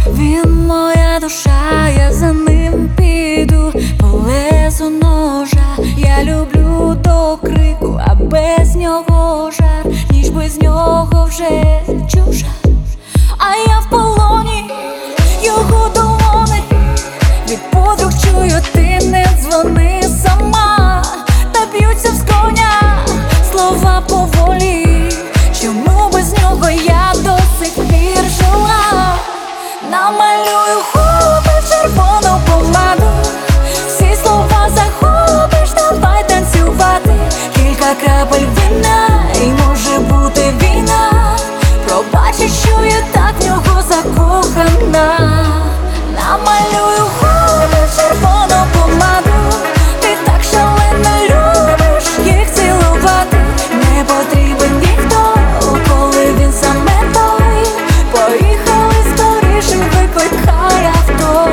Він моя душа, я за ним піду по лезу ножа. Я люблю до крику, а без нього жар. Ніч без нього вже чужа, а я в полоні його долони. Від подруг чую, ти не дзвони сама. Та б'ються в коня слова поволі. Чому без нього я до сих пір жила? Намалюю губи в червону помаду. Всі слова захопиш, давай танцювати. Кілька крапель вина, і може бути війна. Пробачиш, що я так в нього закохана. Намалюю губи в червону помаду. Ти так шалено любиш їх цілувати. Не потрібен ніхто, коли він саме той. Поїхали скоріше, викликай авто.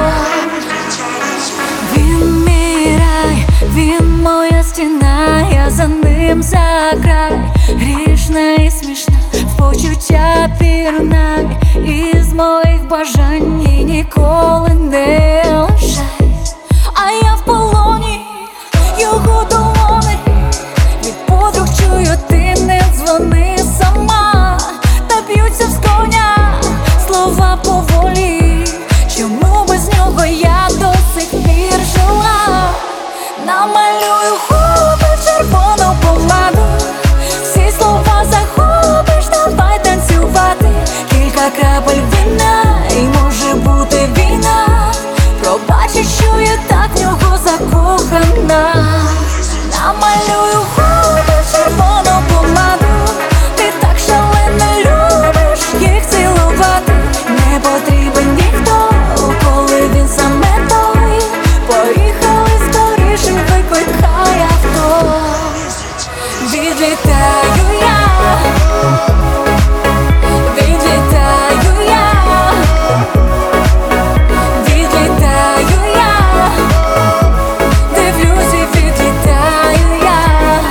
Він мій рай, він моя стіна. Я за ним за край, грішна і смішна, в почуття пірнай. Із моїх бажань і ніколи не лишай. А я в полоні його долони. Від подруг чую, ти не дзвони сама. Та б'ються в коня слова поволі. Чому без нього я до сих пір жила? Намалюю губи в червону помаду. Всі слова захопиш, давай танцювати. Кілька крапель вина, і може бути війна. Пробачиш, що я так в нього закохана. Намалюю губи в червону помаду. Ти так шалено любиш їх цілувати. Не потрібен ніхто, коли він саме той. Поїхали скоріше, викликай авто. Відлітаю я, відлітаю я, відлітаю я, дивлюсь і відлітаю я.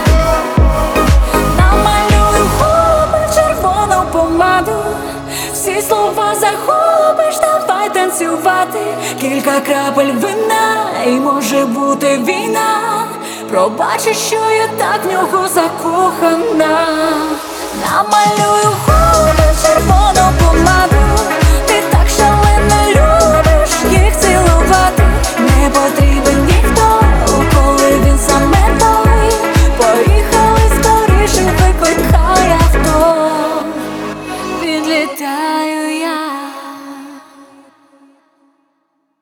Намалюю губи в червону помаду. Всі слова захопиш, давай танцювати. Кілька крапель вина, і може бути війна. Пробачиш, що я так в нього закохана. Намалюю губи в червону